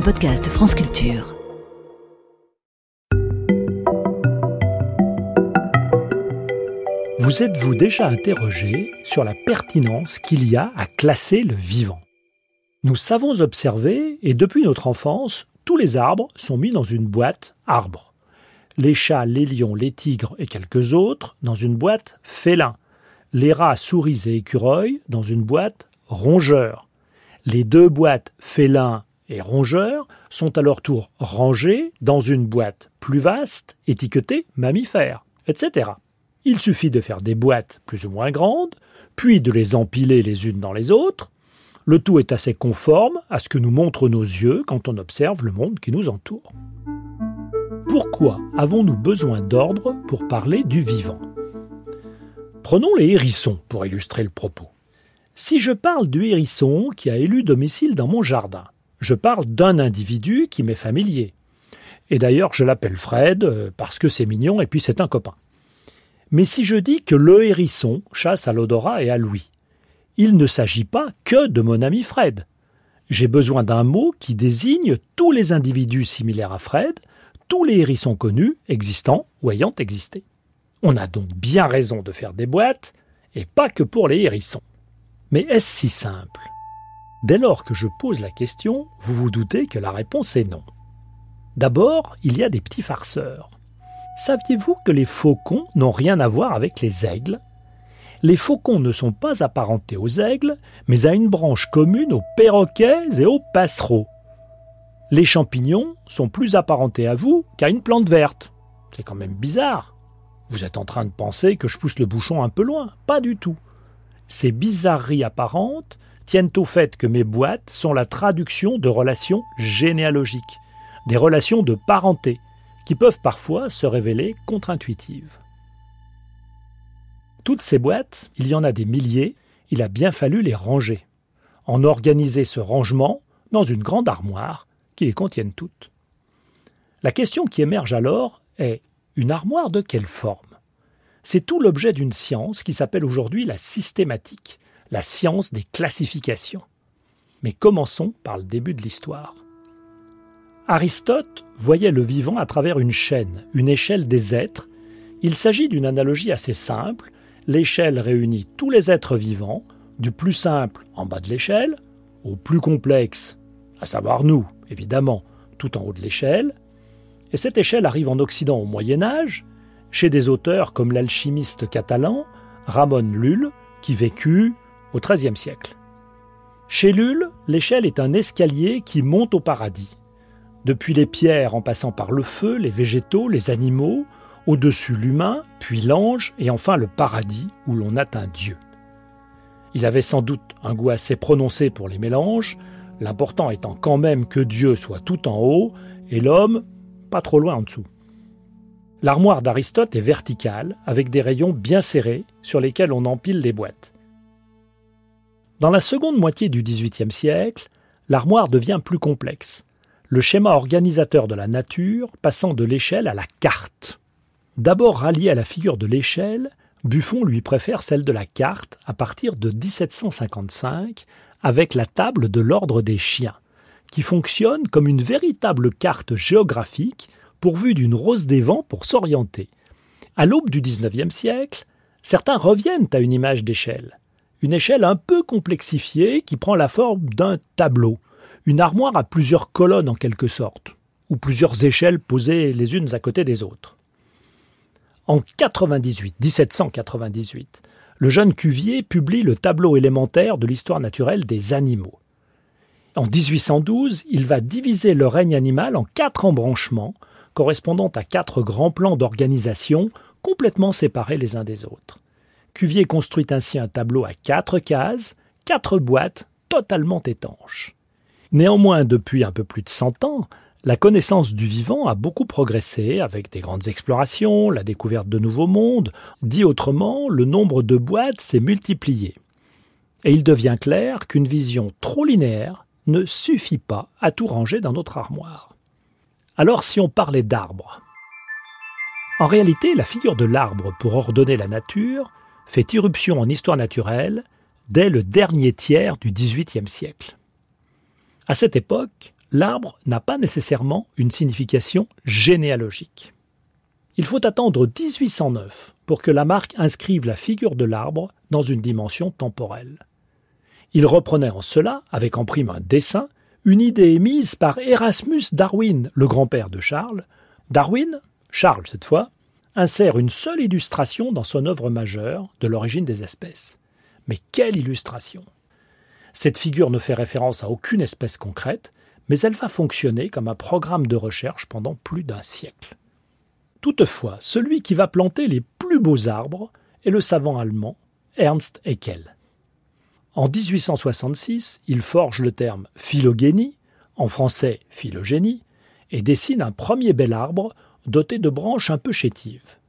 podcast France Culture. Vous êtes-vous déjà interrogé sur la pertinence qu'il y a à classer le vivant ? Nous savons observer, et depuis notre enfance, tous les arbres sont mis dans une boîte arbre. Les chats, les lions, les tigres et quelques autres dans une boîte félin. Les rats, souris et écureuils dans une boîte rongeur. Les deux boîtes félin et rongeur sont à leur tour rangées dans une boîte plus vaste, étiquetée mammifère, etc. Il suffit de faire des boîtes plus ou moins grandes, puis de les empiler les unes dans les autres. Le tout est assez conforme à ce que nous montrent nos yeux quand on observe le monde qui nous entoure. Pourquoi avons-nous besoin d'ordre pour parler du vivant ? Prenons les hérissons pour illustrer le propos. Si je parle du hérisson qui a élu domicile dans mon jardin, je parle d'un individu qui m'est familier. Et d'ailleurs, je l'appelle Fred parce que c'est mignon et puis c'est un copain. Mais si je dis que le hérisson chasse à l'odorat et à l'ouïe, il ne s'agit pas que de mon ami Fred. J'ai besoin d'un mot qui désigne tous les individus similaires à Fred, tous les hérissons connus, existants ou ayant existé. On a donc bien raison de faire des boîtes, et pas que pour les hérissons. Mais est-ce si simple ? Dès lors que je pose la question, vous vous doutez que la réponse est non. D'abord, il y a des petits farceurs. Saviez-vous que les faucons n'ont rien à voir avec les aigles ? Les faucons ne sont pas apparentés aux aigles, mais à une branche commune aux perroquets et aux passereaux. Les champignons sont plus apparentés à vous qu'à une plante verte. C'est quand même bizarre. Vous êtes en train de penser que je pousse le bouchon un peu loin. Pas du tout. Ces bizarreries apparentes tiennent au fait que mes boîtes sont la traduction de relations généalogiques, des relations de parenté, qui peuvent parfois se révéler contre-intuitives. Toutes ces boîtes, il y en a des milliers, il a bien fallu les ranger. En organiser ce rangement dans une grande armoire qui les contienne toutes. La question qui émerge alors est une armoire de quelle forme ? C'est tout l'objet d'une science qui s'appelle aujourd'hui la systématique, la science des classifications. Mais commençons par le début de l'histoire. Aristote voyait le vivant à travers une chaîne, une échelle des êtres. Il s'agit d'une analogie assez simple. L'échelle réunit tous les êtres vivants, du plus simple en bas de l'échelle, au plus complexe, à savoir nous, évidemment, tout en haut de l'échelle. Et cette échelle arrive en Occident au Moyen-Âge, chez des auteurs comme l'alchimiste catalan Ramon Llull, qui vécut au XIIIe siècle. Chez Llull, l'échelle est un escalier qui monte au paradis. Depuis les pierres en passant par le feu, les végétaux, les animaux, au-dessus l'humain, puis l'ange, et enfin le paradis où l'on atteint Dieu. Il avait sans doute un goût assez prononcé pour les mélanges, l'important étant quand même que Dieu soit tout en haut et l'homme pas trop loin en dessous. L'armoire d'Aristote est verticale, avec des rayons bien serrés sur lesquels on empile les boîtes. Dans la seconde moitié du XVIIIe siècle, l'armoire devient plus complexe, le schéma organisateur de la nature passant de l'échelle à la carte. D'abord rallié à la figure de l'échelle, Buffon lui préfère celle de la carte à partir de 1755 avec la table de l'ordre des chiens, qui fonctionne comme une véritable carte géographique pourvue d'une rose des vents pour s'orienter. À l'aube du XIXe siècle, certains reviennent à une image d'échelle. Une échelle un peu complexifiée qui prend la forme d'un tableau, une armoire à plusieurs colonnes en quelque sorte, ou plusieurs échelles posées les unes à côté des autres. En 1798, le jeune Cuvier publie le tableau élémentaire de l'histoire naturelle des animaux. En 1812, il va diviser le règne animal en 4 embranchements, correspondant à 4 grands plans d'organisation complètement séparés les uns des autres. Cuvier construit ainsi un tableau à 4 cases, 4 boîtes totalement étanches. Néanmoins, depuis un peu plus de 100 ans, la connaissance du vivant a beaucoup progressé avec des grandes explorations, la découverte de nouveaux mondes. Dit autrement, le nombre de boîtes s'est multiplié. Et il devient clair qu'une vision trop linéaire ne suffit pas à tout ranger dans notre armoire. Alors si on parlait d'arbres ? En réalité, la figure de l'arbre pour ordonner la nature fait irruption en histoire naturelle dès le dernier tiers du XVIIIe siècle. À cette époque, l'arbre n'a pas nécessairement une signification généalogique. Il faut attendre 1809 pour que Lamarck inscrive la figure de l'arbre dans une dimension temporelle. Il reprenait en cela, avec en prime un dessin, une idée émise par Erasmus Darwin, le grand-père de Charles. Darwin, Charles cette fois, insère une seule illustration dans son œuvre majeure de l'origine des espèces. Mais quelle illustration! Cette figure ne fait référence à aucune espèce concrète, mais elle va fonctionner comme un programme de recherche pendant plus d'un siècle. Toutefois, celui qui va planter les plus beaux arbres est le savant allemand Ernst Haeckel. En 1866, il forge le terme phylogénie, en français phylogénie, et dessine un premier bel arbre doté de branches un peu chétives.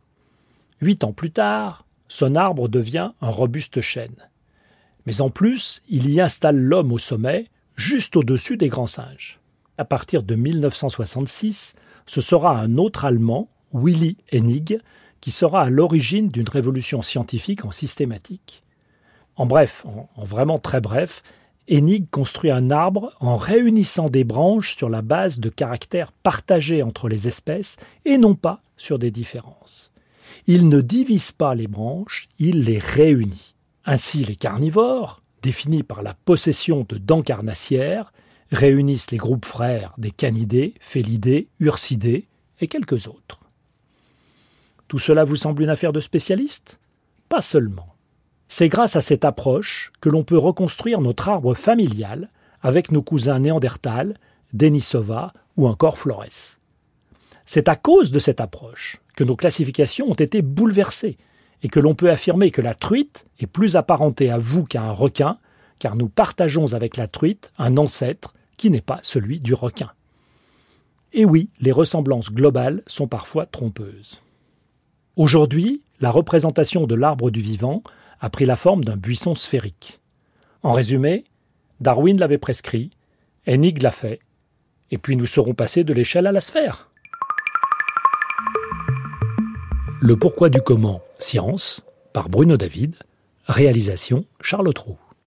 8 ans plus tard, son arbre devient un robuste chêne. Mais en plus, il y installe l'homme au sommet, juste au-dessus des grands singes. À partir de 1966, ce sera un autre Allemand, Willy Hennig, qui sera à l'origine d'une révolution scientifique en systématique. En bref, en vraiment très bref, Hennig construit un arbre en réunissant des branches sur la base de caractères partagés entre les espèces et non pas sur des différences. Il ne divise pas les branches, il les réunit. Ainsi, les carnivores, définis par la possession de dents carnassières, réunissent les groupes frères des canidés, félidés, ursidés et quelques autres. Tout cela vous semble une affaire de spécialistes ? Pas seulement. C'est grâce à cette approche que l'on peut reconstruire notre arbre familial avec nos cousins Néandertal, Denisova ou encore Flores. C'est à cause de cette approche que nos classifications ont été bouleversées et que l'on peut affirmer que la truite est plus apparentée à vous qu'à un requin, car nous partageons avec la truite un ancêtre qui n'est pas celui du requin. Et oui, les ressemblances globales sont parfois trompeuses. Aujourd'hui, la représentation de l'arbre du vivant a pris la forme d'un buisson sphérique. En résumé, Darwin l'avait prescrit, Hennig l'a fait, et puis nous serons passés de l'échelle à la sphère. Le pourquoi du comment, science, par Bruno David, réalisation Charles Autroux.